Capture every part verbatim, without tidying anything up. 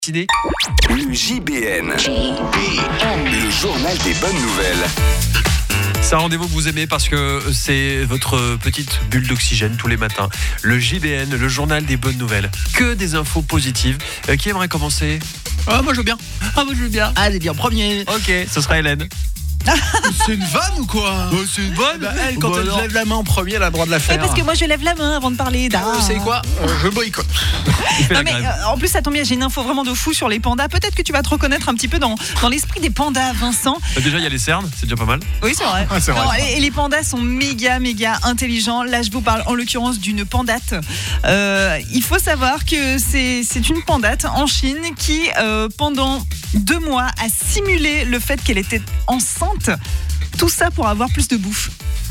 Ciné. Le J B N. J B N. Le journal des bonnes nouvelles. C'est un rendez-vous que vous aimez parce que c'est votre petite bulle d'oxygène tous les matins. Le J B N, le journal des bonnes nouvelles. Que des infos positives. Euh, qui aimerait commencer ? Ah, moi je veux bien. Ah, moi je veux bien. Allez, bien premier. Ok, ce sera Hélène. C'est une vanne ou quoi? Oh, c'est une bonne. Bah, elle, quand Bah, elle alors. lève la main en premier, elle a le droit de la Oui, faire. parce que moi je lève la main avant de parler. Euh, vous savez quoi? Euh, Je boycotte. Il fait Non, la mais, grève. euh, en plus ça tombe bien, j'ai une info vraiment de fou sur les pandas. Peut-être que tu vas te reconnaître un petit peu dans, dans l'esprit des pandas, Vincent. Bah, déjà, il y a les cernes, c'est déjà pas mal. Oui, c'est vrai. Ah, c'est vrai. Non, et, et les pandas sont méga, méga intelligents. Là, je vous parle en l'occurrence d'une pandate. Euh, il faut savoir que c'est, c'est une pandate en Chine qui, euh, pendant deux mois, a simulé le fait qu'elle était enceinte. Tout ça pour avoir plus de bouffe.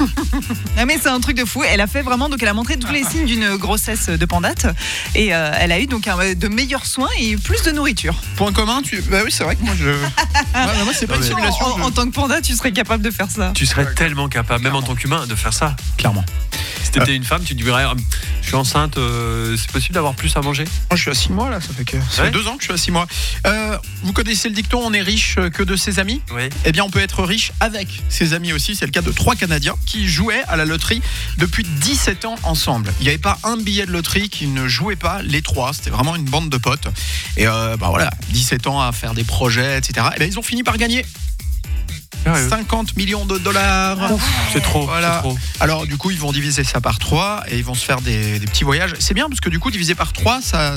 Non mais c'est un truc de fou. Elle a fait vraiment, donc elle a montré tous les signes d'une grossesse de pandate et euh, elle a eu donc un, de meilleurs soins et plus de nourriture. Point commun, tu. Bah oui, c'est vrai que moi je. Ouais, moi c'est pas une mais- simulation. En, je- en tant que panda, tu serais capable de faire ça. Tu serais tellement capable, même en tant qu'humain, de faire ça. Clairement. Si t'étais une femme, tu te dirais, je suis enceinte, euh, c'est possible d'avoir plus à manger ? Moi je suis à six mois là, ça fait que. Ça Ouais. fait deux ans que je suis à six mois. Euh, vous connaissez le dicton, on est riche que de ses amis? Oui. Eh bien, on peut être riche avec ses amis aussi. C'est le cas de trois Canadiens qui jouaient à la loterie depuis dix-sept ans ensemble. Il n'y avait pas un billet de loterie qui ne jouait pas, les trois. C'était vraiment une bande de potes. Et euh, bah voilà, dix-sept ans à faire des projets, et cetera. Et ben, ils ont fini par gagner cinquante millions de dollars. Ouf, c'est trop, Voilà. c'est trop. Alors, du coup, ils vont diviser ça par trois et ils vont se faire des, des petits voyages. C'est bien parce que du coup, divisé par trois, ça.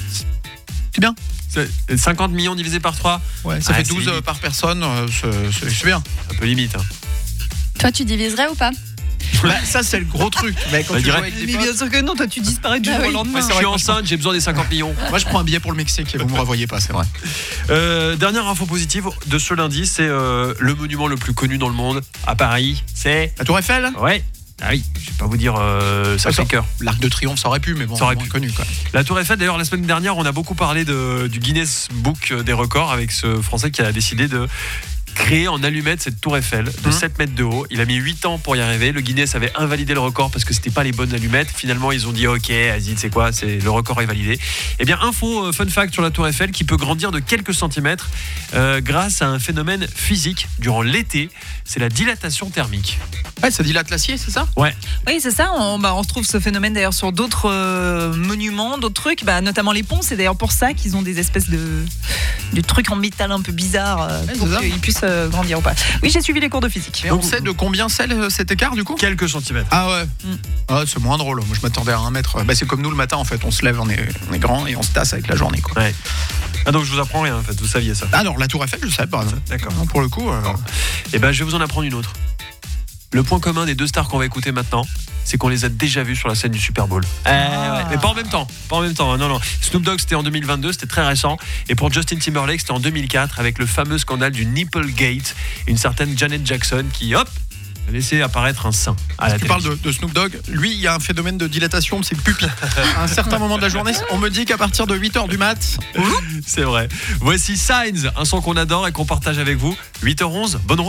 C'est bien. C'est cinquante millions divisé par trois, Ouais, ça Ah, fait c'est douze limite. par personne. euh, c'est- C'est c'est bien. un peu limite. Hein. Toi, tu diviserais ou pas? Bah, ça, c'est le gros truc. Mais quand Bah, tu joues direct. avec Mais des bien potes, sûr que non, toi tu disparais du Ah jour au oui. lendemain. Ouais, c'est Je vrai suis que moi, enceinte, j'ai besoin des cinquante millions. moi, je prends un billet pour le Mexique et vous me revoyez pas, c'est vrai. Euh, dernière info positive de ce lundi, c'est euh, le monument le plus connu dans le monde à Paris. C'est. La Tour Eiffel, Ouais. Ah oui, je vais pas vous dire euh, Sacré-Cœur. l'Arc de Triomphe, ça aurait pu, mais bon, Ça aurait moins pu. connu quoi. La Tour Eiffel, d'ailleurs, la semaine dernière, on a beaucoup parlé de, du Guinness Book des records avec ce Français qui a décidé de créer en allumette cette Tour Eiffel de Mmh. sept mètres de haut. Il a mis huit ans pour y arriver. Le Guinness avait invalidé le record parce que c'était pas les bonnes allumettes. Finalement, ils ont dit OK, vas-y, c'est quoi, c'est le record est validé. Eh bien, info euh, fun fact sur la Tour Eiffel qui peut grandir de quelques centimètres euh, grâce à un phénomène physique durant l'été. C'est la dilatation thermique. Ouais, ça dilate l'acier, c'est ça? Oui, c'est ça. On, bah, on retrouve ce phénomène d'ailleurs sur d'autres euh, monuments, d'autres trucs, bah, notamment les ponts. C'est d'ailleurs pour ça qu'ils ont des espèces de, de trucs en métal un peu bizarres euh, Ouais, pour c'est ça. qu'ils puissent euh, grandir ou pas. Oui, j'ai suivi les cours de physique. Et on sait de combien c'est le- cet écart du coup? Quelques centimètres. Ah ouais. Mm. Ah, c'est moins drôle. Moi, je m'attendais à un mètre. Bah, c'est comme nous le matin en fait. On se lève, on est, on est grand et on se tasse avec la journée quoi. Ouais. Ah, donc je vous apprends rien en fait, vous saviez ça. Alors, la Tour Eiffel, je sais pas. D'accord. Non, pour le coup. euh, Eh ben, je vais vous en apprendre une autre. Le point commun des deux stars qu'on va écouter maintenant, c'est qu'on les a déjà vus sur la scène du Super Bowl. Eh ouais, mais pas en même temps, pas en même temps. hein, Non, non. Snoop Dogg, c'était en deux mille vingt-deux, c'était très récent. Et pour Justin Timberlake, c'était en deux mille quatre avec le fameux scandale du Nipplegate, une certaine Janet Jackson qui, hop, a laissé apparaître un sein à la Tu télé. parles de, de Snoop Dogg. Lui, il y a un phénomène de dilatation de ses pupilles. À un certain moment de la journée, on me dit qu'à partir de huit heures du mat, C'est vrai. Voici Signs, un son qu'on adore et qu'on partage avec vous. huit heures onze, bonne route.